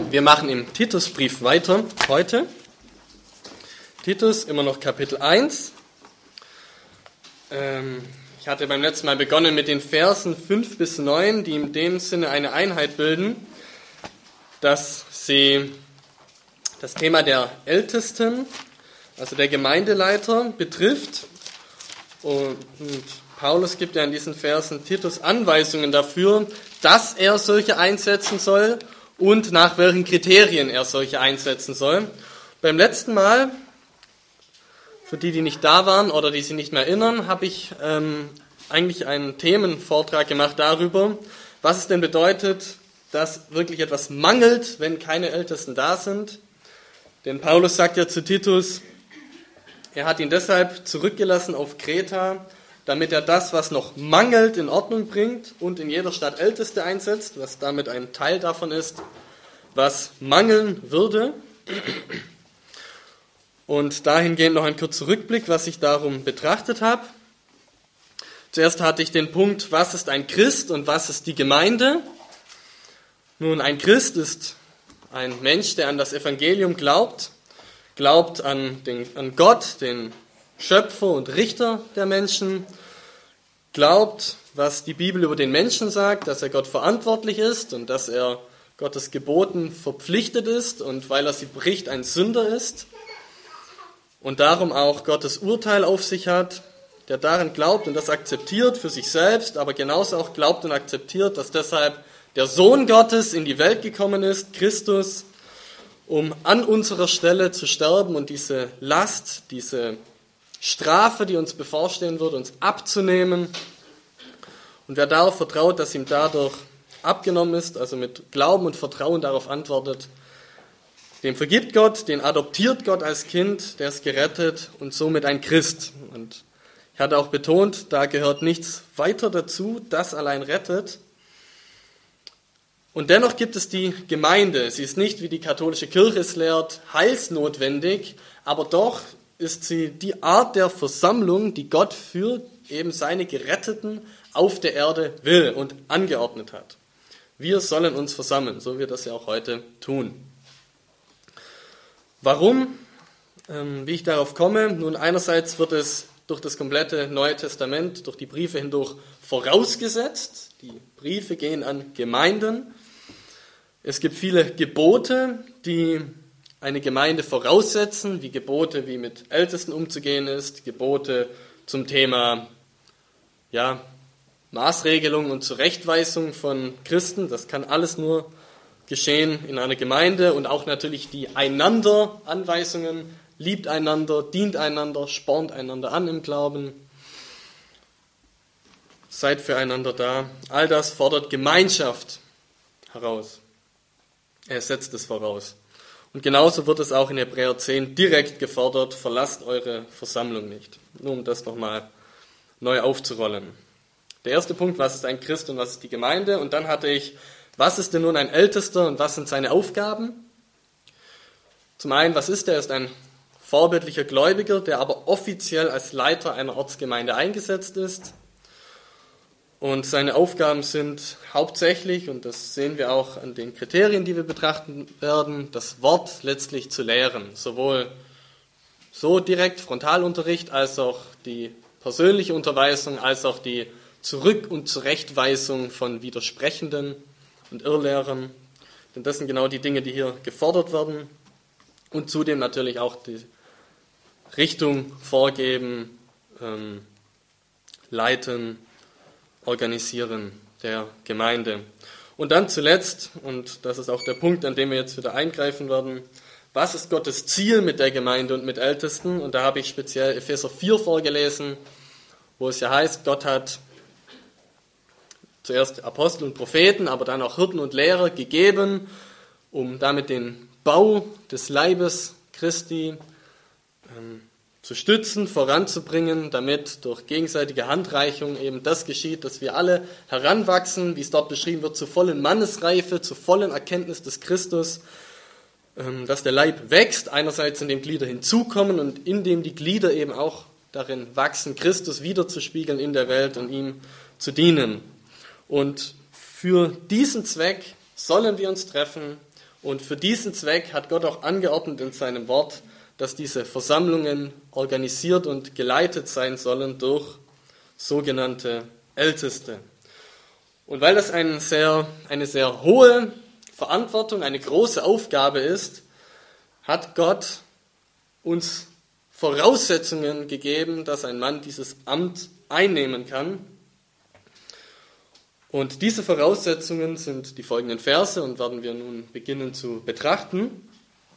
Wir machen im Titusbrief weiter heute. Titus, immer noch Kapitel 1. Ich hatte beim letzten Mal begonnen mit den Versen 5 bis 9, die in dem Sinne eine Einheit bilden, dass sie das Thema der Ältesten, also der Gemeindeleiter, betrifft. Und Paulus gibt ja in diesen Versen Titus Anweisungen dafür, dass er solche einsetzen soll und nach welchen Kriterien er solche einsetzen soll. Beim letzten Mal, für die nicht da waren oder die sich nicht mehr erinnern, habe ich eigentlich einen Themenvortrag gemacht darüber, was es denn bedeutet, dass wirklich etwas mangelt, wenn keine Ältesten da sind. Denn Paulus sagt ja zu Titus, er hat ihn deshalb zurückgelassen auf Kreta, damit er das, was noch mangelt, in Ordnung bringt und in jeder Stadt Älteste einsetzt, was damit ein Teil davon ist, was mangeln würde. Und dahingehend noch ein kurzer Rückblick, was ich darum betrachtet habe. Zuerst hatte ich den Punkt, was ist ein Christ und was ist die Gemeinde? Nun, ein Christ ist ein Mensch, der an das Evangelium glaubt an Gott, den Schöpfer und Richter der Menschen, glaubt, was die Bibel über den Menschen sagt, dass er Gott verantwortlich ist und dass er Gottes Geboten verpflichtet ist und weil er sie bricht, ein Sünder ist und darum auch Gottes Urteil auf sich hat, der darin glaubt und das akzeptiert für sich selbst, aber genauso auch glaubt und akzeptiert, dass deshalb der Sohn Gottes in die Welt gekommen ist, Christus, um an unserer Stelle zu sterben und diese Last, diese Strafe, die uns bevorstehen wird, uns abzunehmen. Und wer darauf vertraut, dass ihm dadurch abgenommen ist, also mit Glauben und Vertrauen darauf antwortet, dem vergibt Gott, den adoptiert Gott als Kind, der ist gerettet und somit ein Christ. Und ich hatte auch betont, da gehört nichts weiter dazu, das allein rettet. Und dennoch gibt es die Gemeinde. Sie ist nicht, wie die katholische Kirche es lehrt, heilsnotwendig, aber doch ist sie die Art der Versammlung, die Gott für eben seine Geretteten auf der Erde will und angeordnet hat. Wir sollen uns versammeln, so wie wir das ja auch heute tun. Warum? Wie ich darauf komme? Nun, einerseits wird es durch das komplette Neue Testament, durch die Briefe hindurch vorausgesetzt. Die Briefe gehen an Gemeinden. Es gibt viele Gebote, die eine Gemeinde voraussetzen, wie Gebote, wie mit Ältesten umzugehen ist, Gebote zum Thema Maßregelung und Zurechtweisung von Christen. Das kann alles nur geschehen in einer Gemeinde und auch natürlich die Einander-Anweisungen, liebt einander, dient einander, spornt einander an im Glauben, seid füreinander da. All das fordert Gemeinschaft heraus. Er setzt es voraus. Und genauso wird es auch in Hebräer 10 direkt gefordert, verlasst eure Versammlung nicht. Nur um das nochmal neu aufzurollen. Der erste Punkt, was ist ein Christ und was ist die Gemeinde? Und dann hatte ich, was ist denn nun ein Ältester und was sind seine Aufgaben? Zum einen, was ist er? Er ist ein vorbildlicher Gläubiger, der aber offiziell als Leiter einer Ortsgemeinde eingesetzt ist. Und seine Aufgaben sind hauptsächlich, und das sehen wir auch an den Kriterien, die wir betrachten werden, das Wort letztlich zu lehren. Sowohl so direkt Frontalunterricht, als auch die persönliche Unterweisung, als auch die Zurück- und Zurechtweisung von Widersprechenden und Irrlehrern. Denn das sind genau die Dinge, die hier gefordert werden. Und zudem natürlich auch die Richtung vorgeben, leiten, organisieren der Gemeinde. Und dann zuletzt, und das ist auch der Punkt, an dem wir jetzt wieder eingreifen werden, was ist Gottes Ziel mit der Gemeinde und mit Ältesten? Und da habe ich speziell Epheser 4 vorgelesen, wo es ja heißt, Gott hat zuerst Apostel und Propheten, aber dann auch Hirten und Lehrer gegeben, um damit den Bau des Leibes Christi zu stützen, voranzubringen, damit durch gegenseitige Handreichung eben das geschieht, dass wir alle heranwachsen, wie es dort beschrieben wird, zur vollen Mannesreife, zur vollen Erkenntnis des Christus, dass der Leib wächst, einerseits indem Glieder hinzukommen und indem die Glieder eben auch darin wachsen, Christus wiederzuspiegeln in der Welt und ihm zu dienen. Und für diesen Zweck sollen wir uns treffen Und für diesen Zweck hat Gott auch angeordnet in seinem Wort, dass diese Versammlungen organisiert und geleitet sein sollen durch sogenannte Älteste. Und weil das eine sehr hohe Verantwortung, eine große Aufgabe ist, hat Gott uns Voraussetzungen gegeben, dass ein Mann dieses Amt einnehmen kann. Und diese Voraussetzungen sind die folgenden Verse und werden wir nun beginnen zu betrachten.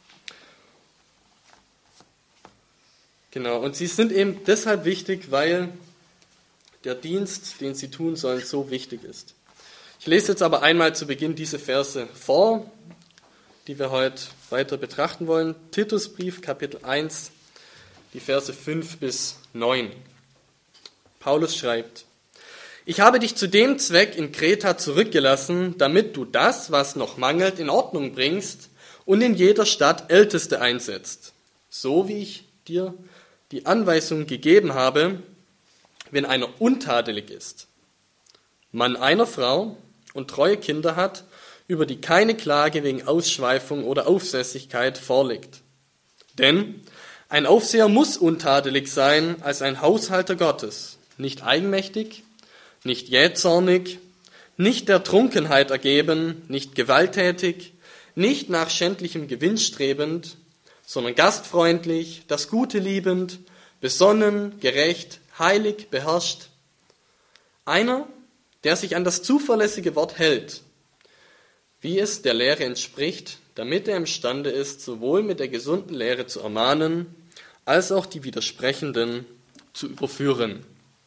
Genau, und sie sind eben deshalb wichtig, weil der Dienst, den sie tun sollen, so wichtig ist. Ich lese jetzt aber einmal zu Beginn diese Verse vor, die wir heute weiter betrachten wollen. Titusbrief, Kapitel 1, die Verse 5 bis 9. Paulus schreibt: Ich habe dich zu dem Zweck in Kreta zurückgelassen, damit du das, was noch mangelt, in Ordnung bringst und in jeder Stadt Älteste einsetzt, so wie ich dir die Anweisung gegeben habe, wenn einer untadelig ist, Mann einer Frau und treue Kinder hat, über die keine Klage wegen Ausschweifung oder Aufsässigkeit vorliegt. Denn ein Aufseher muss untadelig sein als ein Haushalter Gottes, nicht eigenmächtig, nicht jähzornig, nicht der Trunkenheit ergeben, nicht gewalttätig, nicht nach schändlichem Gewinn strebend, sondern gastfreundlich, das Gute liebend, besonnen, gerecht, heilig, beherrscht. Einer, der sich an das zuverlässige Wort hält, wie es der Lehre entspricht, damit er imstande ist, sowohl mit der gesunden Lehre zu ermahnen, als auch die Widersprechenden zu überführen.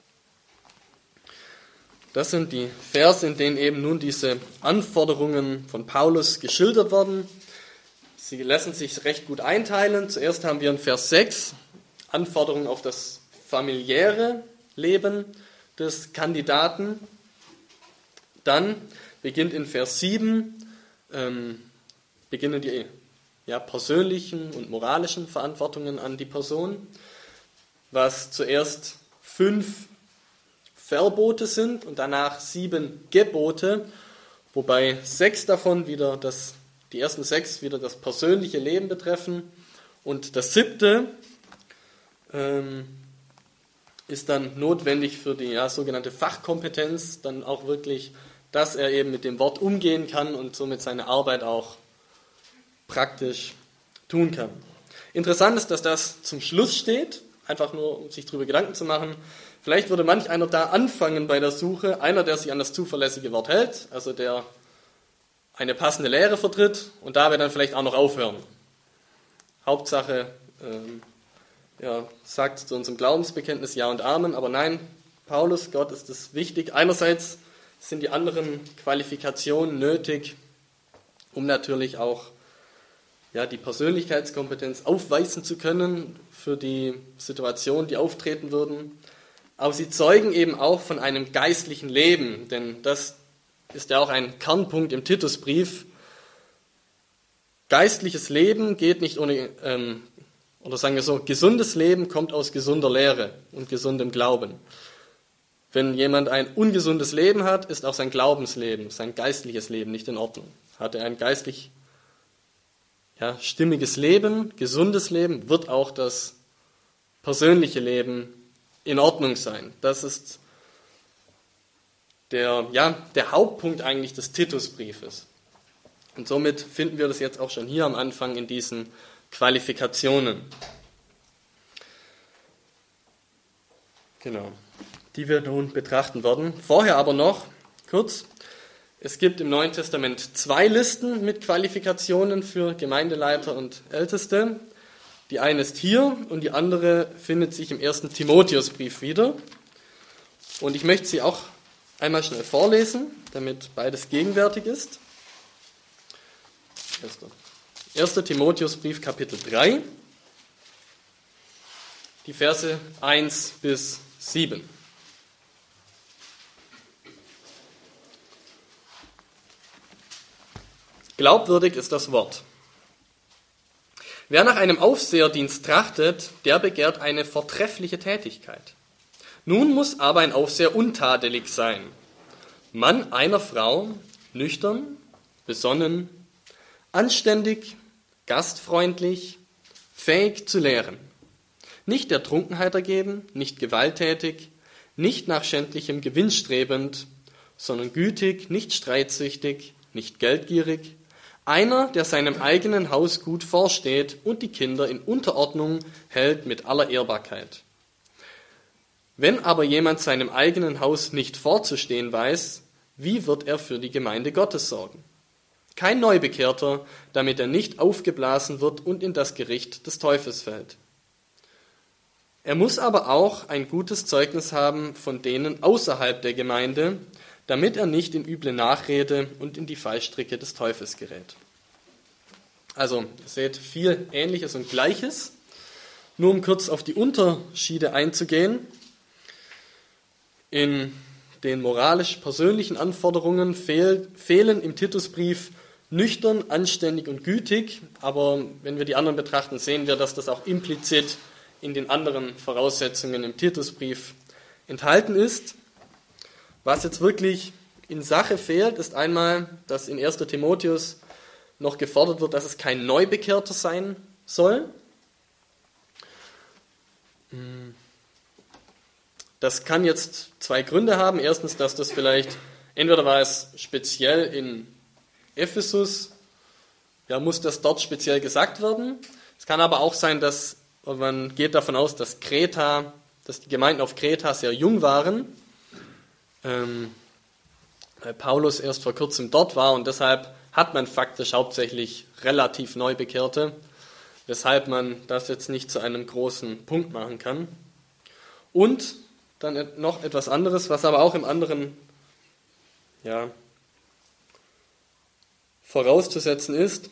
Das sind die Verse, in denen eben nun diese Anforderungen von Paulus geschildert werden. Sie lassen sich recht gut einteilen. Zuerst haben wir in Vers 6 Anforderungen auf das familiäre Leben des Kandidaten. Dann beginnt in Vers 7 beginnen die persönlichen und moralischen Verantwortungen an die Person, was zuerst 5 Verbote sind und danach 7 Gebote, wobei 6 davon die ersten 6 wieder das persönliche Leben betreffen und das 7. Ist dann notwendig für die sogenannte Fachkompetenz, dann auch wirklich, dass er eben mit dem Wort umgehen kann und somit seine Arbeit auch praktisch tun kann. Interessant ist, dass das zum Schluss steht, einfach nur, um sich darüber Gedanken zu machen. Vielleicht würde manch einer da anfangen bei der Suche, einer, der sich an das zuverlässige Wort hält, also der eine passende Lehre vertritt und dabei dann vielleicht auch noch aufhören. Hauptsache, sagt zu unserem Glaubensbekenntnis Ja und Amen, aber nein, Paulus, Gott ist es wichtig. Einerseits sind die anderen Qualifikationen nötig, um natürlich auch die Persönlichkeitskompetenz aufweisen zu können für die Situation, die auftreten würden. Aber sie zeugen eben auch von einem geistlichen Leben, denn das ist ja auch ein Kernpunkt im Titusbrief. Geistliches Leben geht nicht ohne, oder sagen wir so, gesundes Leben kommt aus gesunder Lehre und gesundem Glauben. Wenn jemand ein ungesundes Leben hat, ist auch sein Glaubensleben, sein geistliches Leben nicht in Ordnung. Hat er ein geistlich stimmiges Leben, gesundes Leben, wird auch das persönliche Leben in Ordnung sein. Das ist der Hauptpunkt eigentlich des Titusbriefes. Und somit finden wir das jetzt auch schon hier am Anfang in diesen Qualifikationen. Genau, die wir nun betrachten werden. Vorher aber noch kurz: Es gibt im Neuen Testament 2 Listen mit Qualifikationen für Gemeindeleiter und Älteste. Die eine ist hier und die andere findet sich im 1. Timotheusbrief wieder. Und ich möchte sie auch einmal schnell vorlesen, damit beides gegenwärtig ist. 1. Timotheusbrief, Kapitel 3, die Verse 1 bis 7. Glaubwürdig ist das Wort. Wer nach einem Aufseherdienst trachtet, der begehrt eine vortreffliche Tätigkeit. Nun muss aber ein Aufseher untadelig sein, Mann einer Frau, nüchtern, besonnen, anständig, gastfreundlich, fähig zu lehren, nicht der Trunkenheit ergeben, nicht gewalttätig, nicht nach schändlichem Gewinn strebend, sondern gütig, nicht streitsüchtig, nicht geldgierig, einer, der seinem eigenen Haus gut vorsteht und die Kinder in Unterordnung hält mit aller Ehrbarkeit. Wenn aber jemand seinem eigenen Haus nicht vorzustehen weiß, wie wird er für die Gemeinde Gottes sorgen? Kein Neubekehrter, damit er nicht aufgeblasen wird und in das Gericht des Teufels fällt. Er muss aber auch ein gutes Zeugnis haben von denen außerhalb der Gemeinde, damit er nicht in üble Nachrede und in die Fallstricke des Teufels gerät. Also, ihr seht viel Ähnliches und Gleiches. Nur um kurz auf die Unterschiede einzugehen. In den moralisch-persönlichen Anforderungen fehlen im Titusbrief nüchtern, anständig und gütig, aber wenn wir die anderen betrachten, sehen wir, dass das auch implizit in den anderen Voraussetzungen im Titusbrief enthalten ist. Was jetzt wirklich in Sache fehlt, ist einmal, dass in 1. Timotheus noch gefordert wird, dass es kein Neubekehrter sein soll. Das kann jetzt zwei Gründe haben. Erstens, dass das vielleicht, entweder war es speziell in Ephesus, ja, muss das dort speziell gesagt werden. Es kann aber auch sein, dass man geht davon aus, dass die Gemeinden auf Kreta sehr jung waren, weil Paulus erst vor kurzem dort war und deshalb hat man faktisch hauptsächlich relativ Neubekehrte, weshalb man das jetzt nicht zu einem großen Punkt machen kann. Und dann noch etwas anderes, was aber auch im anderen vorauszusetzen ist,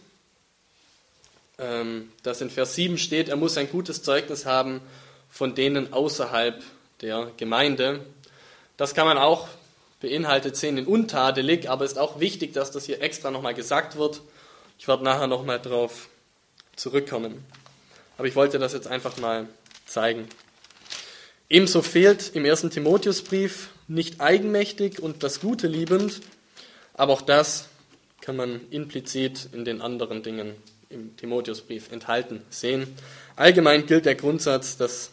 dass in Vers 7 steht, er muss ein gutes Zeugnis haben von denen außerhalb der Gemeinde. Das kann man auch beinhaltet sehen in untadelig, aber ist auch wichtig, dass das hier extra nochmal gesagt wird. Ich werde nachher nochmal drauf zurückkommen. Aber ich wollte das jetzt einfach mal zeigen. Ebenso fehlt im 1. Timotheusbrief nicht eigenmächtig und das Gute liebend, aber auch das kann man implizit in den anderen Dingen im Timotheusbrief enthalten sehen. Allgemein gilt der Grundsatz, dass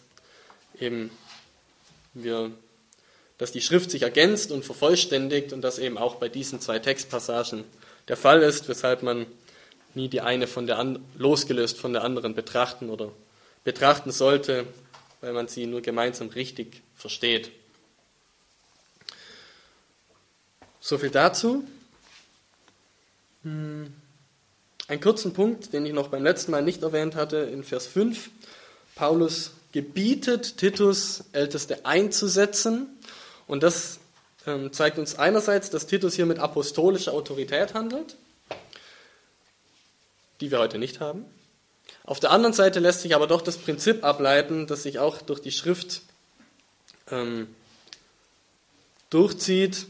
die Schrift sich ergänzt und vervollständigt und das eben auch bei diesen zwei Textpassagen der Fall ist, weshalb man nie die eine losgelöst von der anderen betrachten sollte, weil man sie nur gemeinsam richtig versteht. So viel dazu. Einen kurzen Punkt, den ich noch beim letzten Mal nicht erwähnt hatte, in Vers 5. Paulus gebietet Titus, Älteste einzusetzen. Und das zeigt uns einerseits, dass Titus hier mit apostolischer Autorität handelt, die wir heute nicht haben. Auf der anderen Seite lässt sich aber doch das Prinzip ableiten, das sich auch durch die Schrift durchzieht,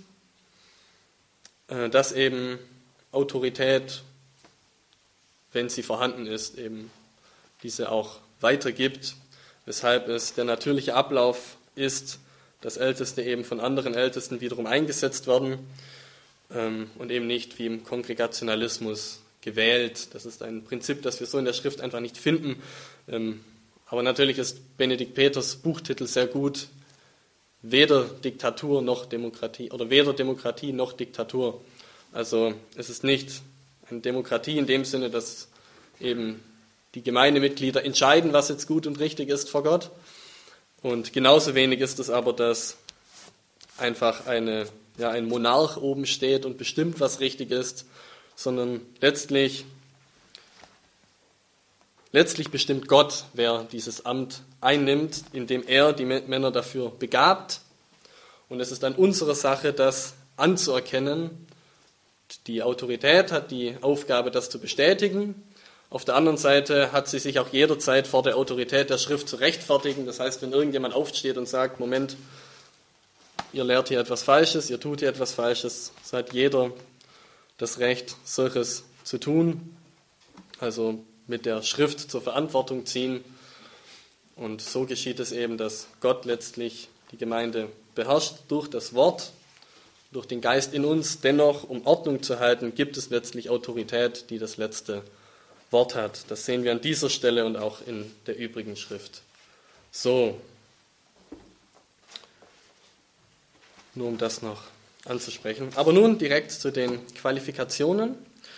dass eben Autorität, wenn sie vorhanden ist, eben diese auch weitergibt, weshalb es der natürliche Ablauf ist, dass Älteste eben von anderen Ältesten wiederum eingesetzt werden und eben nicht wie im Kongregationalismus gewählt. Das ist ein Prinzip, das wir so in der Schrift einfach nicht finden. Aber natürlich ist Benedikt Peters Buchtitel sehr gut. Weder Diktatur noch Demokratie oder weder Demokratie noch Diktatur. Also es ist nicht eine Demokratie in dem Sinne, dass eben die Gemeindemitglieder entscheiden, was jetzt gut und richtig ist vor Gott. Und genauso wenig ist es aber, dass einfach ein Monarch oben steht und bestimmt, was richtig ist, sondern letztlich bestimmt Gott, wer dieses Amt einnimmt, indem er die Männer dafür begabt. Und es ist an unserer Sache, das anzuerkennen. Die Autorität hat die Aufgabe, das zu bestätigen. Auf der anderen Seite hat sie sich auch jederzeit vor der Autorität der Schrift zu rechtfertigen. Das heißt, wenn irgendjemand aufsteht und sagt, Moment, ihr lehrt hier etwas Falsches, ihr tut hier etwas Falsches, so hat jeder das Recht, solches zu tun. Also mit der Schrift zur Verantwortung ziehen. Und so geschieht es eben, dass Gott letztlich die Gemeinde beherrscht durch das Wort durch den Geist in uns dennoch, um Ordnung zu halten, gibt es letztlich Autorität, die das letzte Wort hat. Das sehen wir an dieser Stelle und auch in der übrigen Schrift. So, nur um das noch anzusprechen. Aber nun direkt zu den Qualifikationen.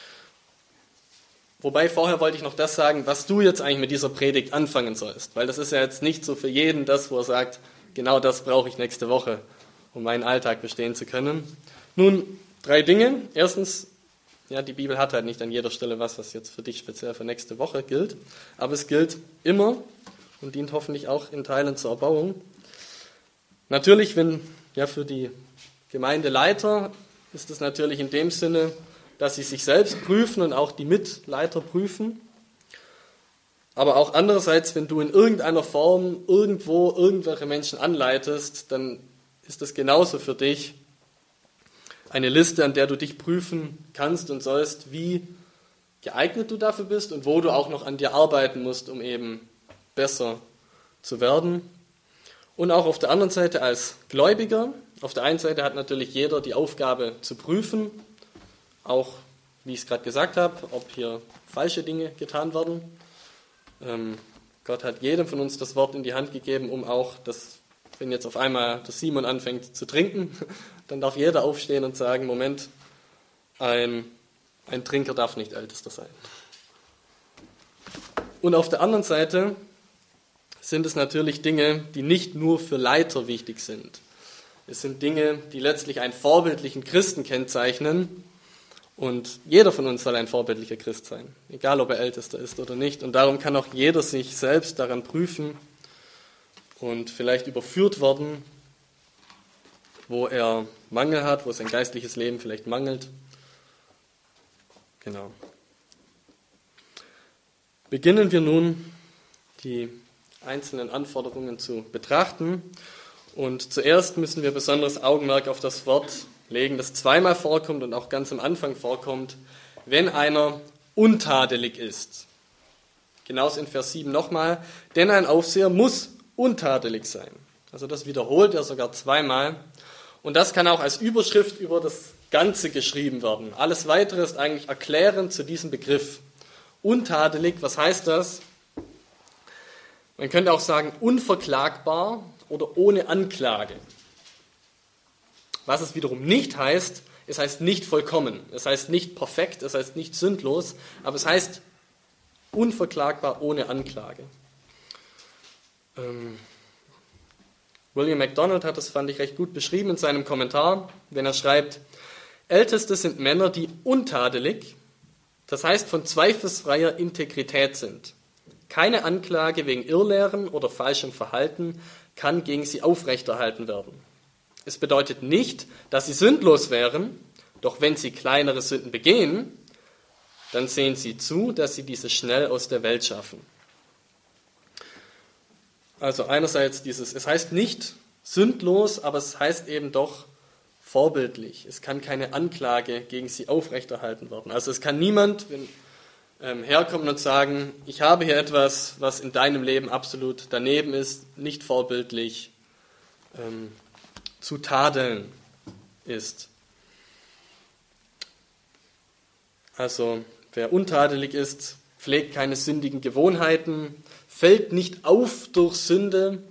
Wobei vorher wollte ich noch das sagen, was du jetzt eigentlich mit dieser Predigt anfangen sollst. Weil das ist ja jetzt nicht so für jeden das, wo er sagt, genau das brauche ich nächste Woche, um meinen Alltag bestehen zu können. Nun, 3 Dinge. Erstens, ja, die Bibel hat halt nicht an jeder Stelle was jetzt für dich speziell für nächste Woche gilt. Aber es gilt immer und dient hoffentlich auch in Teilen zur Erbauung. Natürlich, für die Gemeindeleiter ist es natürlich in dem Sinne, dass sie sich selbst prüfen und auch die Mitleiter prüfen. Aber auch andererseits, wenn du in irgendeiner Form irgendwo irgendwelche Menschen anleitest, dann ist das genauso für dich eine Liste, an der du dich prüfen kannst und sollst, wie geeignet du dafür bist und wo du auch noch an dir arbeiten musst, um eben besser zu werden. Und auch auf der anderen Seite als Gläubiger. Auf der einen Seite hat natürlich jeder die Aufgabe zu prüfen, auch, wie ich es gerade gesagt habe, ob hier falsche Dinge getan werden. Gott hat jedem von uns das Wort in die Hand gegeben, um auch, wenn jetzt auf einmal der Simon anfängt zu trinken, dann darf jeder aufstehen und sagen, Moment, ein Trinker darf nicht Ältester sein. Und auf der anderen Seite sind es natürlich Dinge, die nicht nur für Leiter wichtig sind. Es sind Dinge, die letztlich einen vorbildlichen Christen kennzeichnen. Und jeder von uns soll ein vorbildlicher Christ sein, egal ob er Ältester ist oder nicht. Und darum kann auch jeder sich selbst daran prüfen und vielleicht überführt werden, wo er Mangel hat, wo sein geistliches Leben vielleicht mangelt. Genau. Beginnen wir nun, die einzelnen Anforderungen zu betrachten. Und zuerst müssen wir besonderes Augenmerk auf das Wort legen, das zweimal vorkommt und auch ganz am Anfang vorkommt, wenn einer untadelig ist. Genauso in Vers 7 nochmal, denn ein Aufseher muss untadelig sein. Also das wiederholt er sogar zweimal. Und das kann auch als Überschrift über das Ganze geschrieben werden. Alles Weitere ist eigentlich erklärend zu diesem Begriff. Untadelig, was heißt das? Man könnte auch sagen unverklagbar oder ohne Anklage. Was es wiederum nicht heißt, es heißt nicht vollkommen, es heißt nicht perfekt, es heißt nicht sündlos, aber es heißt unverklagbar ohne Anklage. William MacDonald hat das, fand ich, recht gut beschrieben in seinem Kommentar, wenn er schreibt, Älteste sind Männer, die untadelig, das heißt von zweifelsfreier Integrität sind. Keine Anklage wegen Irrlehren oder falschem Verhalten kann gegen sie aufrechterhalten werden. Es bedeutet nicht, dass sie sündlos wären, doch wenn sie kleinere Sünden begehen, dann sehen sie zu, dass sie diese schnell aus der Welt schaffen. Also einerseits es heißt nicht sündlos, aber es heißt eben doch vorbildlich. Es kann keine Anklage gegen sie aufrechterhalten werden. Also es kann niemand herkommen und sagen, ich habe hier etwas, was in deinem Leben absolut daneben ist, nicht vorbildlich, zu tadeln ist. Also wer untadelig ist, pflegt keine sündigen Gewohnheiten, fällt nicht auf durch Sünde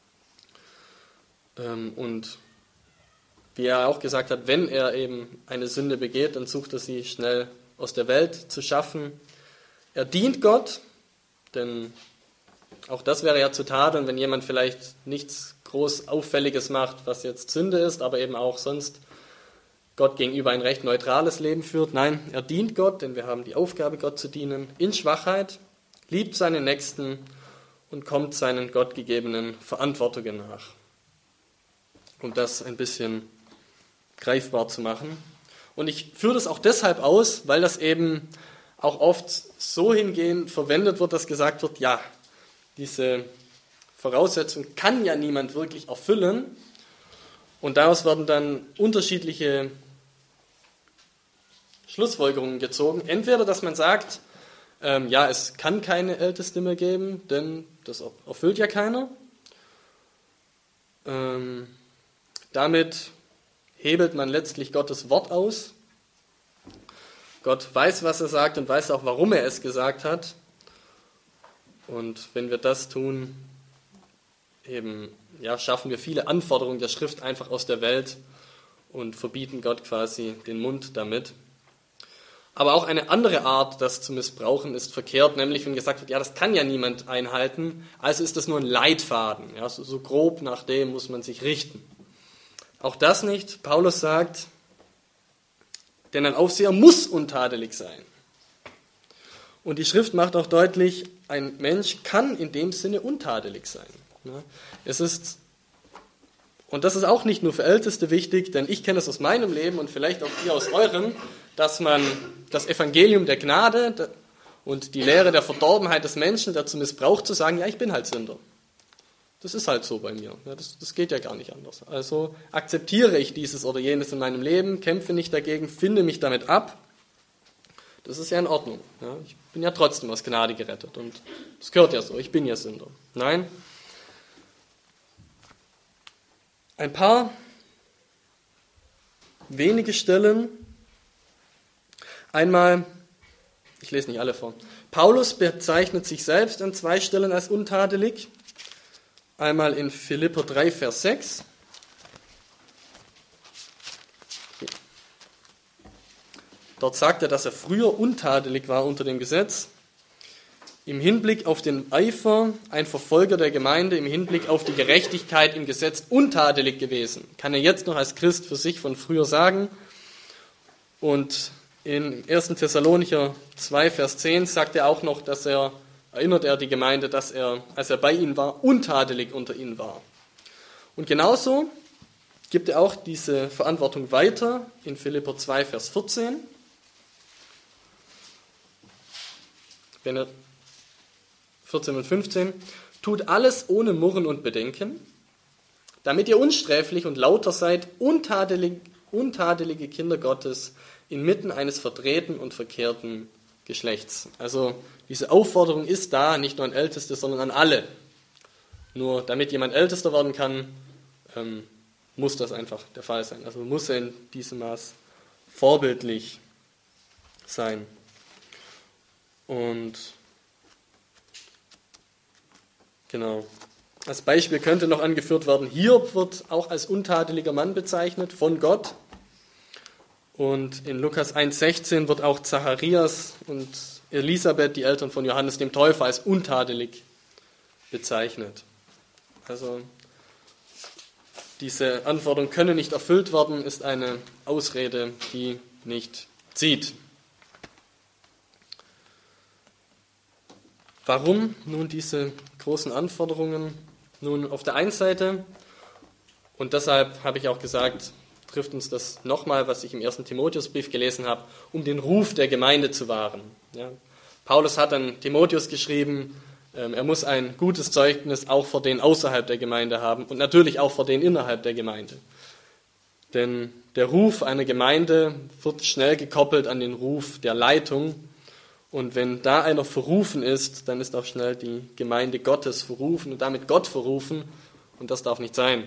und wie er auch gesagt hat, wenn er eben eine Sünde begeht, dann sucht er sie schnell aus der Welt zu schaffen. Er dient Gott, denn auch das wäre ja zu tadeln, wenn jemand vielleicht nichts groß Auffälliges macht, was jetzt Sünde ist, aber eben auch sonst Gott gegenüber ein recht neutrales Leben führt. Nein, er dient Gott, denn wir haben die Aufgabe, Gott zu dienen, in Schwachheit, liebt seinen Nächsten und kommt seinen gottgegebenen Verantwortungen nach. Um das ein bisschen greifbar zu machen. Und ich führe das auch deshalb aus, weil das eben auch oft so hingehend verwendet wird, dass gesagt wird, ja, diese Voraussetzung kann ja niemand wirklich erfüllen. Und daraus werden dann unterschiedliche Schlussfolgerungen gezogen. Entweder, dass man sagt, ja, es kann keine Älteste mehr geben, denn das erfüllt ja keiner. Damit hebelt man letztlich Gottes Wort aus. Gott weiß, was er sagt und weiß auch, warum er es gesagt hat. Und wenn wir das tun, schaffen wir viele Anforderungen der Schrift einfach aus der Welt und verbieten Gott quasi den Mund damit. Aber auch eine andere Art, das zu missbrauchen, ist verkehrt, nämlich wenn gesagt wird, ja, das kann ja niemand einhalten, also ist das nur ein Leitfaden. Ja, so grob nach dem muss man sich richten. Auch das nicht. Paulus sagt, denn ein Aufseher muss untadelig sein. Und die Schrift macht auch deutlich, ein Mensch kann in dem Sinne untadelig sein. Und das ist auch nicht nur für Älteste wichtig, denn ich kenne es aus meinem Leben und vielleicht auch ihr aus eurem, dass man das Evangelium der Gnade und die Lehre der Verdorbenheit des Menschen dazu missbraucht, zu sagen, ja, ich bin halt Sünder. Das ist halt so bei mir. Ja, das geht ja gar nicht anders. Also akzeptiere ich dieses oder jenes in meinem Leben, kämpfe nicht dagegen, finde mich damit ab. Das ist ja in Ordnung. Ja, ich bin ja trotzdem aus Gnade gerettet und das gehört ja so, ich bin ja Sünder. Nein. Ein paar wenige Stellen. Einmal, ich lese nicht alle vor. Paulus bezeichnet sich selbst an 2 Stellen als untadelig. Einmal in Philipper 3, Vers 6. Dort sagt er, dass er früher untadelig war unter dem Gesetz. Im Hinblick auf den Eifer, ein Verfolger der Gemeinde, im Hinblick auf die Gerechtigkeit im Gesetz untadelig gewesen. Kann er jetzt noch als Christ für sich von früher sagen. Und in 1. Thessalonicher 2, Vers 10 sagt er auch noch, erinnert er die Gemeinde, dass er, als er bei ihnen war, untadelig unter ihnen war. Und genauso gibt er auch diese Verantwortung weiter in Philipper 2, Vers 14. Wenn er 14 und 15, tut alles ohne Murren und Bedenken, damit ihr unsträflich und lauter seid, untadelige Kinder Gottes, inmitten eines verdrehten und verkehrten Geschlechts. Also diese Aufforderung ist da, nicht nur an Älteste, sondern an alle. Nur damit jemand Ältester werden kann, muss das einfach der Fall sein. Also muss er in diesem Maß vorbildlich sein. Und genau. Als Beispiel könnte noch angeführt werden, Hiob wird auch als untadeliger Mann bezeichnet von Gott. Und in Lukas 1,16 wird auch Zacharias und Elisabeth, die Eltern von Johannes dem Täufer, als untadelig bezeichnet. Also diese Anforderungen können nicht erfüllt werden, ist eine Ausrede, die nicht zieht. Warum nun diese großen Anforderungen? Nun, auf der einen Seite, und deshalb habe ich auch gesagt, trifft uns das nochmal, was ich im 1. Timotheusbrief gelesen habe, um den Ruf der Gemeinde zu wahren. Ja. Paulus hat an Timotheus geschrieben, er muss ein gutes Zeugnis auch vor denen außerhalb der Gemeinde haben und natürlich auch vor denen innerhalb der Gemeinde. Denn der Ruf einer Gemeinde wird schnell gekoppelt an den Ruf der Leitung. Und wenn da einer verrufen ist, dann ist auch schnell die Gemeinde Gottes verrufen und damit Gott verrufen. Und das darf nicht sein.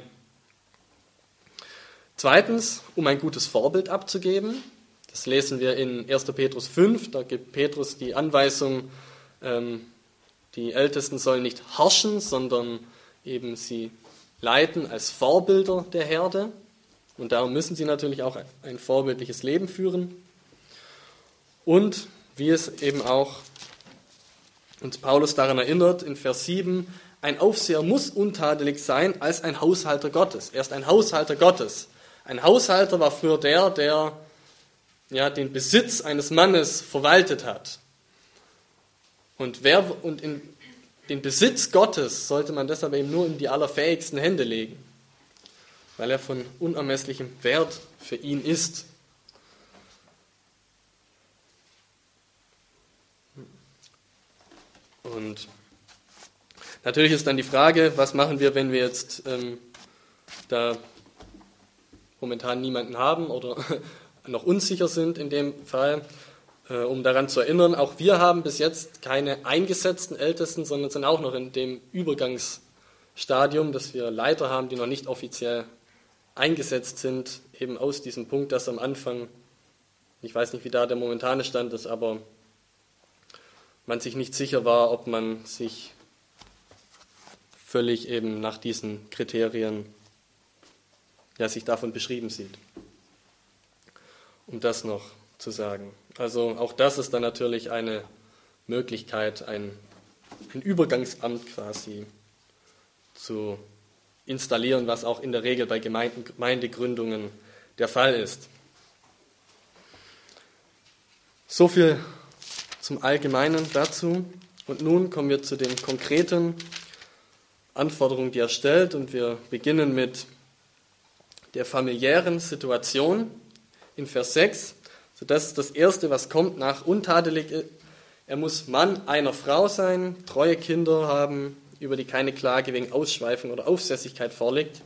Zweitens, um ein gutes Vorbild abzugeben. Das lesen wir in 1. Petrus 5. Da gibt Petrus die Anweisung, die Ältesten sollen nicht herrschen, sondern eben sie leiten als Vorbilder der Herde. Und darum müssen sie natürlich auch ein vorbildliches Leben führen. Und wie es eben auch uns Paulus daran erinnert, in Vers 7, ein Aufseher muss untadelig sein als ein Haushalter Gottes. Er ist ein Haushalter Gottes. Ein Haushalter war früher der den Besitz eines Mannes verwaltet hat. Und in den Besitz Gottes sollte man deshalb eben nur in die allerfähigsten Hände legen, weil er von unermesslichem Wert für ihn ist. Und natürlich ist dann die Frage, was machen wir, wenn wir jetzt da momentan niemanden haben oder noch unsicher sind in dem Fall, um daran zu erinnern, auch wir haben bis jetzt keine eingesetzten Ältesten, sondern sind auch noch in dem Übergangsstadium, dass wir Leiter haben, die noch nicht offiziell eingesetzt sind eben aus diesem Punkt, dass am Anfang, ich weiß nicht, wie da der momentane Stand ist, aber man sich nicht sicher war, ob man sich völlig eben nach diesen Kriterien, ja, sich davon beschrieben sieht. Um das noch zu sagen. Also auch das ist dann natürlich eine Möglichkeit, ein Übergangsamt quasi zu installieren, was auch in der Regel bei Gemeindegründungen der Fall ist. So viel zum Allgemeinen dazu. Und nun kommen wir zu den konkreten Anforderungen, die er stellt. Und wir beginnen mit der familiären Situation in Vers 6. So, das ist das Erste, was kommt nach untadelig. Er muss Mann einer Frau sein, treue Kinder haben, über die keine Klage wegen Ausschweifung oder Aufsässigkeit vorliegt.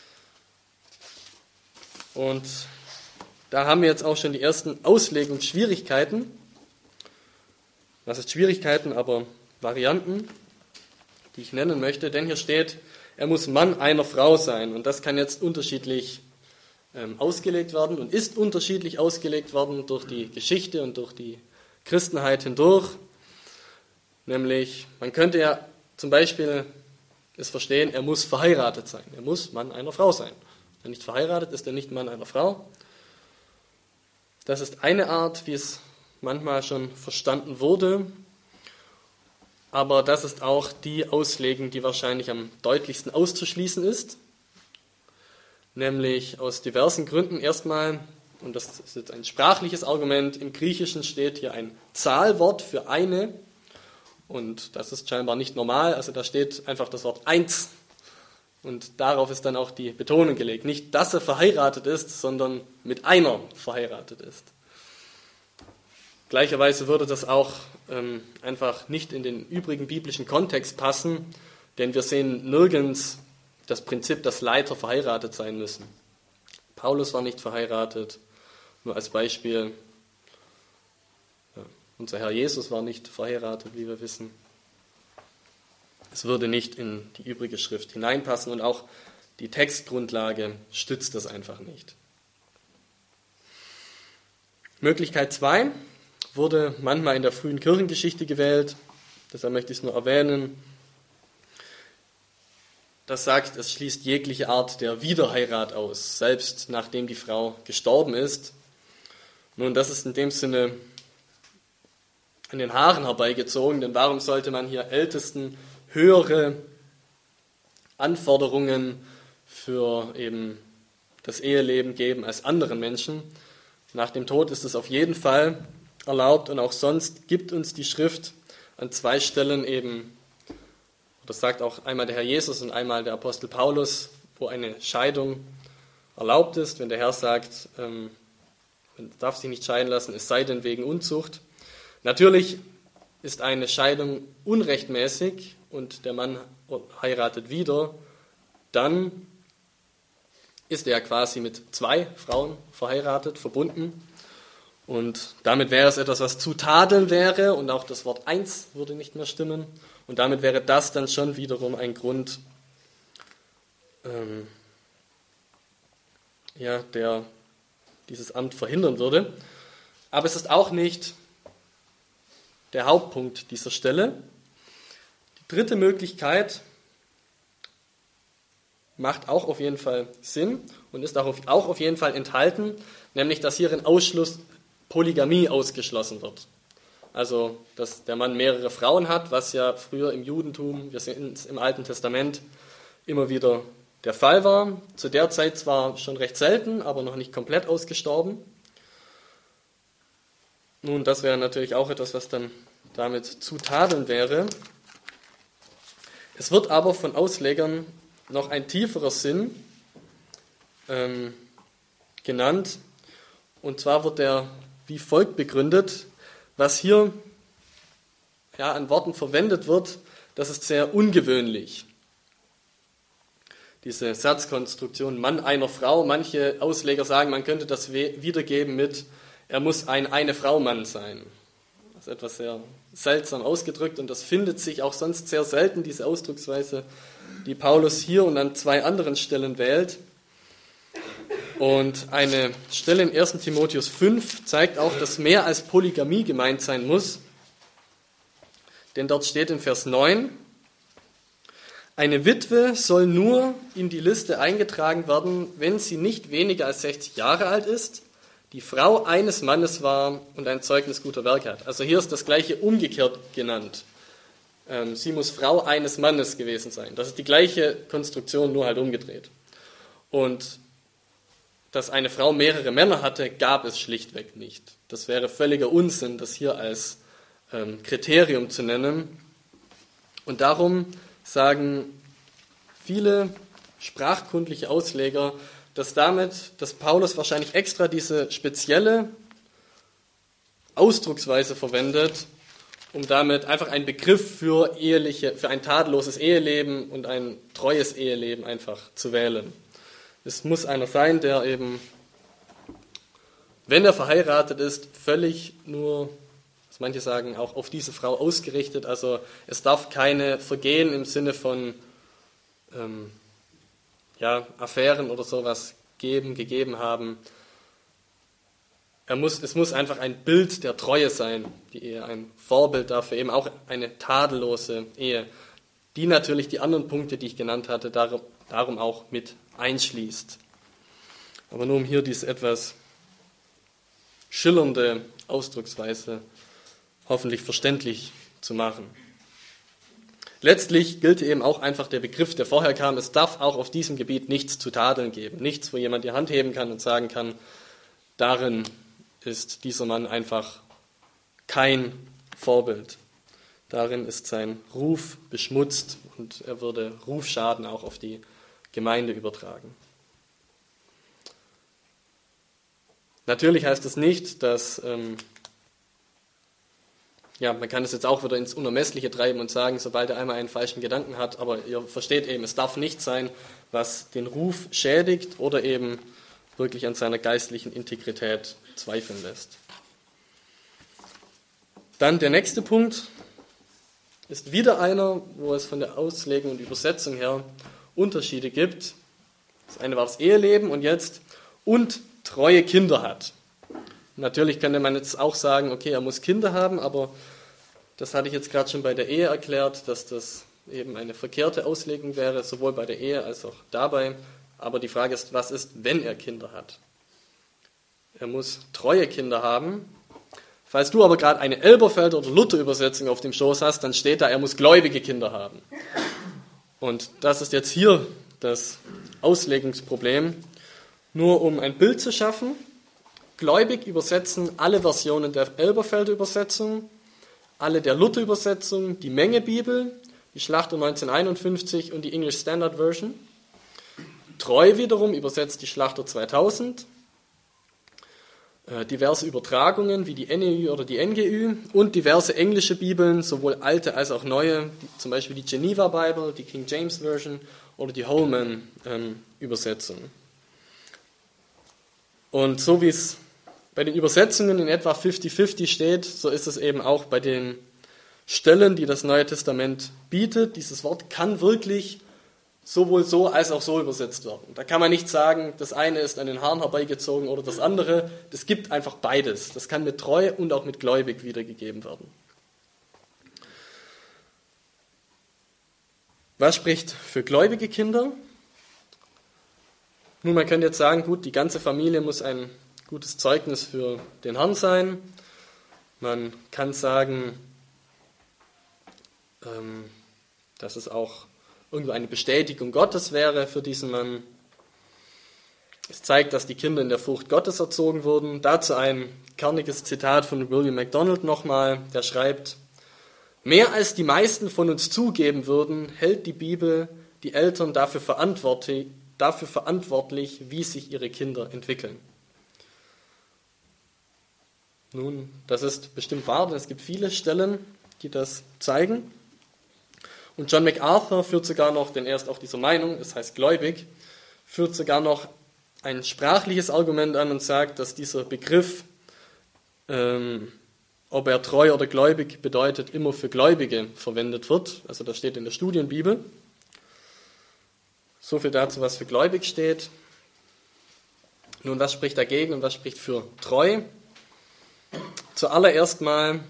Und da haben wir jetzt auch schon die ersten Auslegungsschwierigkeiten. Was ist Schwierigkeiten, aber Varianten, die ich nennen möchte. Denn hier steht, er muss Mann einer Frau sein. Und das kann jetzt unterschiedlich ausgelegt werden und ist unterschiedlich ausgelegt worden durch die Geschichte und durch die Christenheit hindurch. Nämlich, man könnte ja zum Beispiel es verstehen, er muss verheiratet sein. Er muss Mann einer Frau sein. Wenn er nicht verheiratet ist, er nicht Mann einer Frau. Das ist eine Art, wie es manchmal schon verstanden wurde. Aber das ist auch die Auslegung, die wahrscheinlich am deutlichsten auszuschließen ist. Nämlich aus diversen Gründen. Erstmal, und das ist jetzt ein sprachliches Argument, im Griechischen steht hier ein Zahlwort für eine. Und das ist scheinbar nicht normal. Also da steht einfach das Wort eins. Und darauf ist dann auch die Betonung gelegt. Nicht, dass er verheiratet ist, sondern mit einer verheiratet ist. Gleicherweise würde das auch einfach nicht in den übrigen biblischen Kontext passen, denn wir sehen nirgends das Prinzip, dass Leiter verheiratet sein müssen. Paulus war nicht verheiratet, nur als Beispiel. Ja, unser Herr Jesus war nicht verheiratet, wie wir wissen. Es würde nicht in die übrige Schrift hineinpassen und auch die Textgrundlage stützt das einfach nicht. Möglichkeit 2 wurde manchmal in der frühen Kirchengeschichte gewählt, deshalb möchte ich es nur erwähnen. Das sagt, es schließt jegliche Art der Wiederheirat aus, selbst nachdem die Frau gestorben ist. Nun, das ist in dem Sinne an den Haaren herbeigezogen, denn warum sollte man hier Ältesten höhere Anforderungen für eben das Eheleben geben als anderen Menschen? Nach dem Tod ist es auf jeden Fall erlaubt und auch sonst gibt uns die Schrift an 2 Stellen eben, das sagt auch einmal der Herr Jesus und einmal der Apostel Paulus, wo eine Scheidung erlaubt ist, wenn der Herr sagt, man darf sich nicht scheiden lassen, es sei denn wegen Unzucht. Natürlich ist eine Scheidung unrechtmäßig und der Mann heiratet wieder, dann ist er quasi mit 2 Frauen verheiratet, verbunden. Und damit wäre es etwas, was zu tadeln wäre und auch das Wort eins würde nicht mehr stimmen. Und damit wäre das dann schon wiederum ein Grund, der dieses Amt verhindern würde. Aber es ist auch nicht der Hauptpunkt dieser Stelle. Die dritte Möglichkeit macht auch auf jeden Fall Sinn und ist auch auf jeden Fall enthalten, nämlich dass hier ein Ausschluss Polygamie ausgeschlossen wird. Also, dass der Mann mehrere Frauen hat, was ja früher im Judentum, wir sehen es im Alten Testament, immer wieder der Fall war. Zu der Zeit zwar schon recht selten, aber noch nicht komplett ausgestorben. Nun, das wäre natürlich auch etwas, was dann damit zu tadeln wäre. Es wird aber von Auslegern noch ein tieferer Sinn genannt. Und zwar wird er wie folgt begründet, was hier an Worten verwendet wird, das ist sehr ungewöhnlich. Diese Satzkonstruktion Mann einer Frau, manche Ausleger sagen, man könnte das wiedergeben mit, er muss ein Eine-Frau-Mann sein. Das ist etwas sehr seltsam ausgedrückt und das findet sich auch sonst sehr selten, diese Ausdrucksweise, die Paulus hier und an 2 anderen Stellen wählt. Und eine Stelle in 1. Timotheus 5 zeigt auch, dass mehr als Polygamie gemeint sein muss. Denn dort steht in Vers 9, eine Witwe soll nur in die Liste eingetragen werden, wenn sie nicht weniger als 60 Jahre alt ist, die Frau eines Mannes war und ein Zeugnis guter Werke hat. Also hier ist das Gleiche umgekehrt genannt. Sie muss Frau eines Mannes gewesen sein. Das ist die gleiche Konstruktion, nur halt umgedreht. Und dass eine Frau mehrere Männer hatte, gab es schlichtweg nicht. Das wäre völliger Unsinn, das hier als Kriterium zu nennen. Und darum sagen viele sprachkundliche Ausleger, dass Paulus wahrscheinlich extra diese spezielle Ausdrucksweise verwendet, um damit einfach einen Begriff für ein tadelloses Eheleben und ein treues Eheleben einfach zu wählen. Es muss einer sein, der eben, wenn er verheiratet ist, völlig nur, was manche sagen, auch auf diese Frau ausgerichtet. Also es darf keine Vergehen im Sinne von Affären oder sowas gegeben haben. Es muss einfach ein Bild der Treue sein, die Ehe, ein Vorbild dafür, eben auch eine tadellose Ehe, die natürlich die anderen Punkte, die ich genannt hatte, darum auch mit einschließt. Aber nur um hier diese etwas schillernde Ausdrucksweise hoffentlich verständlich zu machen. Letztlich gilt eben auch einfach der Begriff, der vorher kam, es darf auch auf diesem Gebiet nichts zu tadeln geben, nichts, wo jemand die Hand heben kann und sagen kann, darin ist dieser Mann einfach kein Vorbild. Darin ist sein Ruf beschmutzt und er würde Rufschaden auch auf die Gemeinde übertragen. Natürlich heißt das nicht, dass, man kann es jetzt auch wieder ins Unermessliche treiben und sagen, sobald er einmal einen falschen Gedanken hat, aber ihr versteht eben, es darf nicht sein, was den Ruf schädigt oder eben wirklich an seiner geistlichen Integrität zweifeln lässt. Dann der nächste Punkt ist wieder einer, wo es von der Auslegung und Übersetzung her Unterschiede gibt. Das eine war das Eheleben und treue Kinder hat. Natürlich könnte man jetzt auch sagen, okay, er muss Kinder haben, aber das hatte ich jetzt gerade schon bei der Ehe erklärt, dass das eben eine verkehrte Auslegung wäre, sowohl bei der Ehe als auch dabei. Aber die Frage ist, was ist, wenn er Kinder hat? Er muss treue Kinder haben. Falls du aber gerade eine Elberfelder oder Luther-Übersetzung auf dem Schoß hast, dann steht da, er muss gläubige Kinder haben. Und das ist jetzt hier das Auslegungsproblem. Nur um ein Bild zu schaffen, gläubig übersetzen alle Versionen der Elberfelder Übersetzung, alle der Luther-Übersetzung, die Menge-Bibel, die Schlachter 1951 und die English Standard Version. Treu wiederum übersetzt die Schlachter 2000, diverse Übertragungen wie die NEU oder die NGÜ und diverse englische Bibeln, sowohl alte als auch neue, zum Beispiel die Geneva Bible, die King James Version oder die Holman Übersetzung. Und so wie es bei den Übersetzungen in etwa 50-50 steht, so ist es eben auch bei den Stellen, die das Neue Testament bietet. Dieses Wort kann wirklich sowohl so als auch so übersetzt werden. Da kann man nicht sagen, das eine ist an den Haaren herbeigezogen oder das andere. Es gibt einfach beides. Das kann mit treu und auch mit gläubig wiedergegeben werden. Was spricht für gläubige Kinder? Nun, man könnte jetzt sagen, gut, die ganze Familie muss ein gutes Zeugnis für den Herrn sein. Man kann sagen, dass es auch irgendwo eine Bestätigung Gottes wäre für diesen Mann. Es zeigt, dass die Kinder in der Furcht Gottes erzogen wurden. Dazu ein kerniges Zitat von William MacDonald nochmal, der schreibt, mehr als die meisten von uns zugeben würden, hält die Bibel die Eltern dafür verantwortlich, wie sich ihre Kinder entwickeln. Nun, das ist bestimmt wahr, denn es gibt viele Stellen, die das zeigen. Und John MacArthur führt sogar noch, denn er ist auch dieser Meinung, das heißt gläubig, führt sogar noch ein sprachliches Argument an und sagt, dass dieser Begriff, ob er treu oder gläubig bedeutet, immer für Gläubige verwendet wird. Also das steht in der Studienbibel. So viel dazu, was für gläubig steht. Nun, was spricht dagegen und was spricht für treu? Zuallererst mal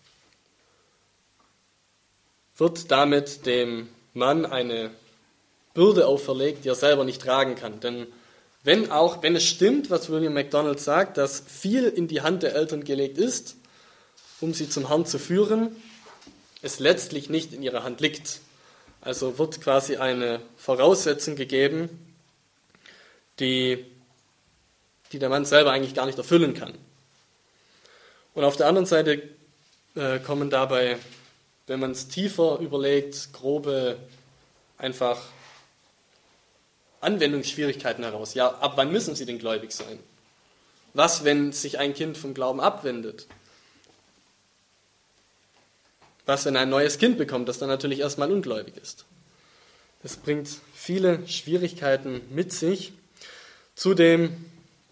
wird damit dem Mann eine Bürde auferlegt, die er selber nicht tragen kann. Denn wenn es stimmt, was William MacDonald sagt, dass viel in die Hand der Eltern gelegt ist, um sie zum Herrn zu führen, es letztlich nicht in ihrer Hand liegt. Also wird quasi eine Voraussetzung gegeben, die der Mann selber eigentlich gar nicht erfüllen kann. Und auf der anderen Seite kommen dabei, wenn man es tiefer überlegt, grobe, einfach Anwendungsschwierigkeiten heraus. Ja, ab wann müssen sie denn gläubig sein? Was, wenn sich ein Kind vom Glauben abwendet? Was, wenn ein neues Kind bekommt, das dann natürlich erstmal ungläubig ist? Das bringt viele Schwierigkeiten mit sich. Zudem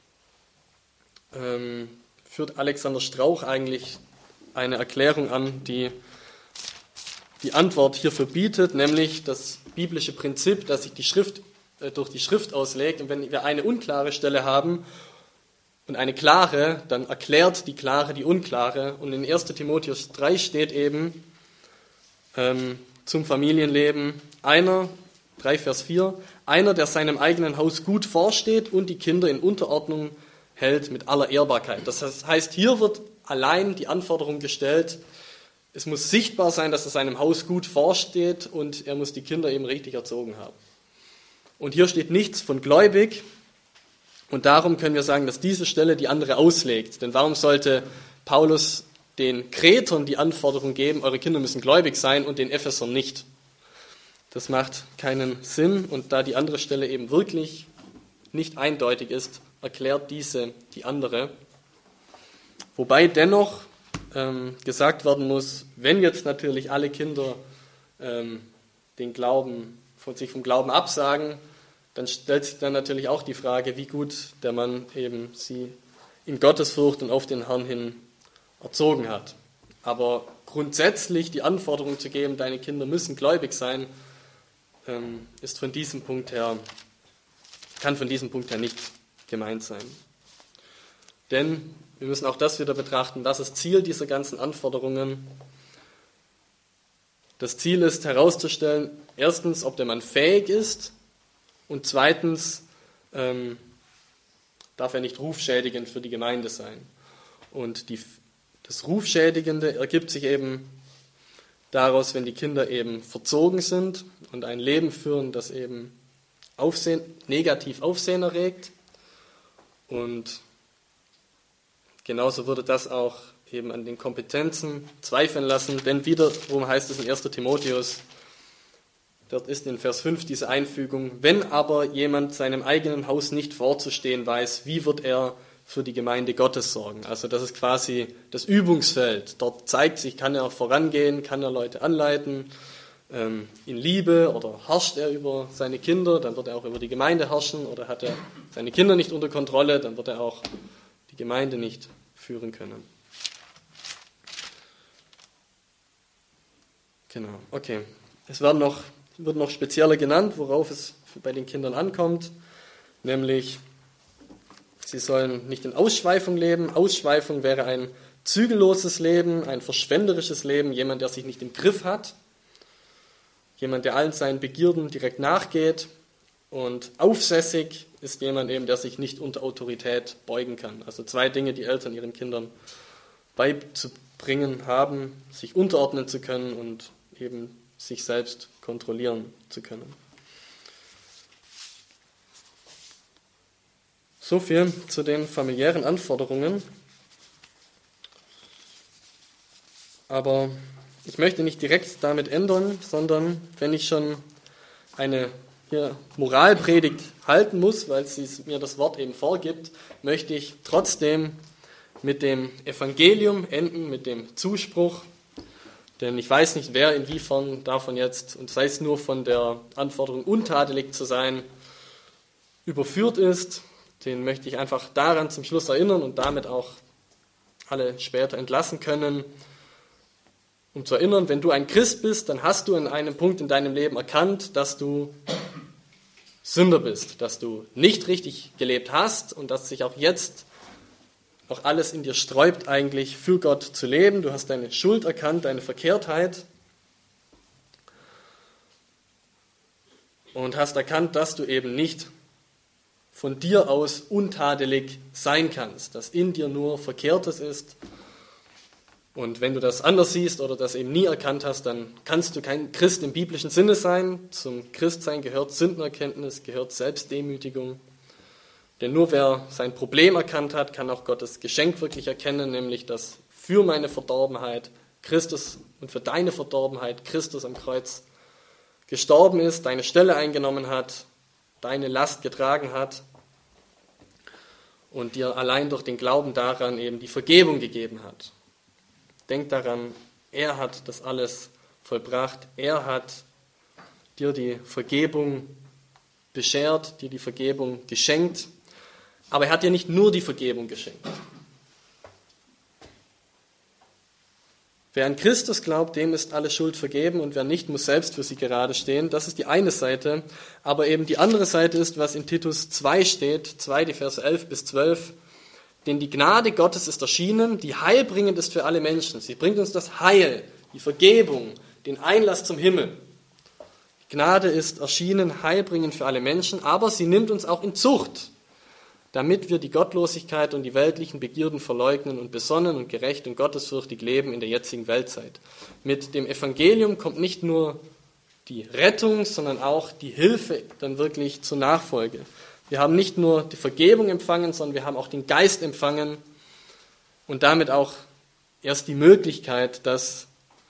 führt Alexander Strauch eigentlich eine Erklärung an, die die Antwort hierfür bietet, nämlich das biblische Prinzip, dass sich die Schrift durch die Schrift auslegt. Und wenn wir eine unklare Stelle haben und eine klare, dann erklärt die klare die unklare. Und in 1. Timotheus 3 steht eben zum Familienleben 3 Vers 4, einer, der seinem eigenen Haus gut vorsteht und die Kinder in Unterordnung hält mit aller Ehrbarkeit. Das heißt, hier wird allein die Anforderung gestellt, es muss sichtbar sein, dass er seinem Haus gut vorsteht und er muss die Kinder eben richtig erzogen haben. Und hier steht nichts von gläubig und darum können wir sagen, dass diese Stelle die andere auslegt. Denn warum sollte Paulus den Kretern die Anforderung geben, eure Kinder müssen gläubig sein und den Ephesern nicht? Das macht keinen Sinn und da die andere Stelle eben wirklich nicht eindeutig ist, erklärt diese die andere. Wobei dennoch gesagt werden muss, wenn jetzt natürlich alle Kinder den Glauben, sich vom Glauben absagen, dann stellt sich dann natürlich auch die Frage, wie gut der Mann eben sie in Gottesfurcht und auf den Herrn hin erzogen hat. Aber grundsätzlich die Anforderung zu geben, deine Kinder müssen gläubig sein, ist von diesem Punkt her, kann von diesem Punkt her nicht gemeint sein. Denn wir müssen auch das wieder betrachten, was ist Ziel dieser ganzen Anforderungen? Das Ziel ist herauszustellen, erstens, ob der Mann fähig ist und zweitens darf er nicht rufschädigend für die Gemeinde sein. Und das Rufschädigende ergibt sich eben daraus, wenn die Kinder eben verzogen sind und ein Leben führen, das eben negativ Aufsehen erregt. Und genauso würde das auch eben an den Kompetenzen zweifeln lassen, denn wiederum heißt es in 1. Timotheus, dort ist in Vers 5 diese Einfügung, wenn aber jemand seinem eigenen Haus nicht vorzustehen weiß, wie wird er für die Gemeinde Gottes sorgen? Also das ist quasi das Übungsfeld. Dort zeigt sich, kann er vorangehen, kann er Leute anleiten, in Liebe oder herrscht er über seine Kinder, dann wird er auch über die Gemeinde herrschen, oder hat er seine Kinder nicht unter Kontrolle, dann wird er auch die Gemeinde nicht führen können. Genau, okay. Es wird noch spezieller genannt, worauf es bei den Kindern ankommt, nämlich sie sollen nicht in Ausschweifung leben. Ausschweifung wäre ein zügelloses Leben, ein verschwenderisches Leben, jemand, der sich nicht im Griff hat, jemand, der allen seinen Begierden direkt nachgeht. Und aufsässig ist jemand eben, der sich nicht unter Autorität beugen kann. Also 2 Dinge, die Eltern ihren Kindern beizubringen haben, sich unterordnen zu können und eben sich selbst kontrollieren zu können. So viel zu den familiären Anforderungen. Aber ich möchte nicht direkt damit ändern, sondern wenn ich schon eine Moralpredigt halten muss, weil sie mir das Wort eben vorgibt, möchte ich trotzdem mit dem Evangelium enden, mit dem Zuspruch. Denn ich weiß nicht, wer inwiefern davon jetzt, und sei es nur von der Anforderung, untadelig zu sein, überführt ist. Den möchte ich einfach daran zum Schluss erinnern und damit auch alle später entlassen können. Um zu erinnern, wenn du ein Christ bist, dann hast du in einem Punkt in deinem Leben erkannt, dass du Sünder bist, dass du nicht richtig gelebt hast und dass sich auch jetzt noch alles in dir sträubt, eigentlich für Gott zu leben. Du hast deine Schuld erkannt, deine Verkehrtheit und hast erkannt, dass du eben nicht von dir aus untadelig sein kannst, dass in dir nur Verkehrtes ist. Und wenn du das anders siehst oder das eben nie erkannt hast, dann kannst du kein Christ im biblischen Sinne sein. Zum Christsein gehört Sündenerkenntnis, gehört Selbstdemütigung. Denn nur wer sein Problem erkannt hat, kann auch Gottes Geschenk wirklich erkennen, nämlich dass für meine Verdorbenheit Christus und für deine Verdorbenheit Christus am Kreuz gestorben ist, deine Stelle eingenommen hat, deine Last getragen hat und dir allein durch den Glauben daran eben die Vergebung gegeben hat. Denk daran, er hat das alles vollbracht, er hat dir die Vergebung beschert, dir die Vergebung geschenkt, aber er hat dir nicht nur die Vergebung geschenkt. Wer an Christus glaubt, dem ist alle Schuld vergeben und wer nicht, muss selbst für sie gerade stehen. Das ist die eine Seite. Aber eben die andere Seite ist, was in Titus 2 steht, 2, die Verse 11 bis 12. Denn die Gnade Gottes ist erschienen, die heilbringend ist für alle Menschen. Sie bringt uns das Heil, die Vergebung, den Einlass zum Himmel. Die Gnade ist erschienen, heilbringend für alle Menschen, aber sie nimmt uns auch in Zucht, damit wir die Gottlosigkeit und die weltlichen Begierden verleugnen und besonnen und gerecht und gottesfürchtig leben in der jetzigen Weltzeit. Mit dem Evangelium kommt nicht nur die Rettung, sondern auch die Hilfe dann wirklich zur Nachfolge. Wir haben nicht nur die Vergebung empfangen, sondern wir haben auch den Geist empfangen und damit auch erst die Möglichkeit, dass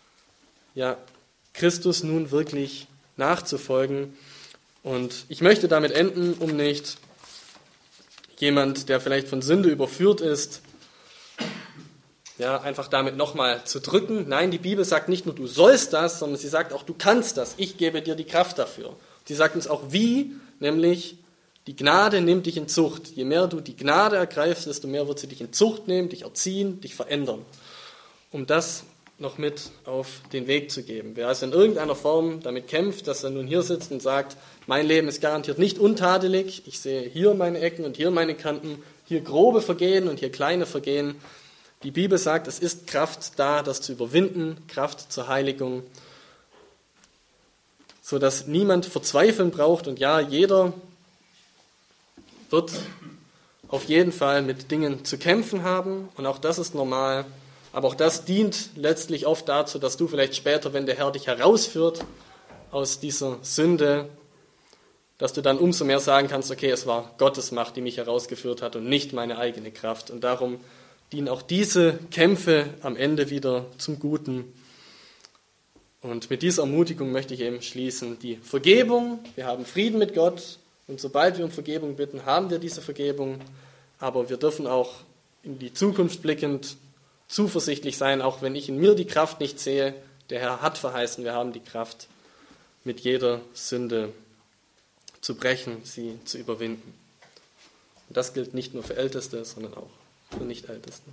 Christus nun wirklich nachzufolgen. Und ich möchte damit enden, um nicht jemand, der vielleicht von Sünde überführt ist, einfach damit nochmal zu drücken. Nein, die Bibel sagt nicht nur, du sollst das, sondern sie sagt auch, du kannst das. Ich gebe dir die Kraft dafür. Sie sagt uns auch wie, nämlich die Gnade nimmt dich in Zucht. Je mehr du die Gnade ergreifst, desto mehr wird sie dich in Zucht nehmen, dich erziehen, dich verändern. Um das noch mit auf den Weg zu geben. Wer also in irgendeiner Form damit kämpft, dass er nun hier sitzt und sagt, mein Leben ist garantiert nicht untadelig, ich sehe hier meine Ecken und hier meine Kanten, hier grobe Vergehen und hier kleine Vergehen. Die Bibel sagt, es ist Kraft da, das zu überwinden, Kraft zur Heiligung, sodass niemand verzweifeln braucht. Und ja, jeder wird auf jeden Fall mit Dingen zu kämpfen haben und auch das ist normal. Aber auch das dient letztlich oft dazu, dass du vielleicht später, wenn der Herr dich herausführt aus dieser Sünde, dass du dann umso mehr sagen kannst, okay, es war Gottes Macht, die mich herausgeführt hat und nicht meine eigene Kraft. Und darum dienen auch diese Kämpfe am Ende wieder zum Guten. Und mit dieser Ermutigung möchte ich eben schließen. Die Vergebung, wir haben Frieden mit Gott und sobald wir um Vergebung bitten, haben wir diese Vergebung. Aber wir dürfen auch in die Zukunft blickend zuversichtlich sein, auch wenn ich in mir die Kraft nicht sehe. Der Herr hat verheißen, wir haben die Kraft, mit jeder Sünde zu brechen, sie zu überwinden. Und das gilt nicht nur für Älteste, sondern auch für Nicht-Älteste.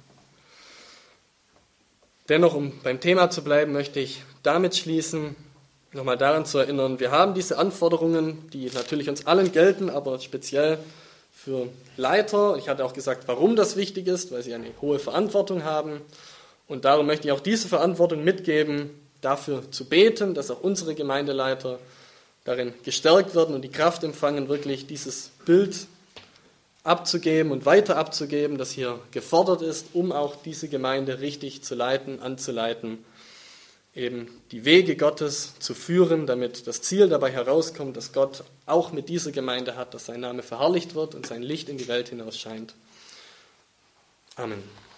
Dennoch, um beim Thema zu bleiben, möchte ich damit schließen, nochmal daran zu erinnern, wir haben diese Anforderungen, die natürlich uns allen gelten, aber speziell für Leiter. Ich hatte auch gesagt, warum das wichtig ist, weil sie eine hohe Verantwortung haben. Und darum möchte ich auch diese Verantwortung mitgeben, dafür zu beten, dass auch unsere Gemeindeleiter darin gestärkt werden und die Kraft empfangen, wirklich dieses Bild abzugeben und weiter abzugeben, das hier gefordert ist, um auch diese Gemeinde richtig zu leiten, anzuleiten, eben die Wege Gottes zu führen, damit das Ziel dabei herauskommt, dass Gott auch mit dieser Gemeinde hat, dass sein Name verherrlicht wird und sein Licht in die Welt hinaus scheint. Amen.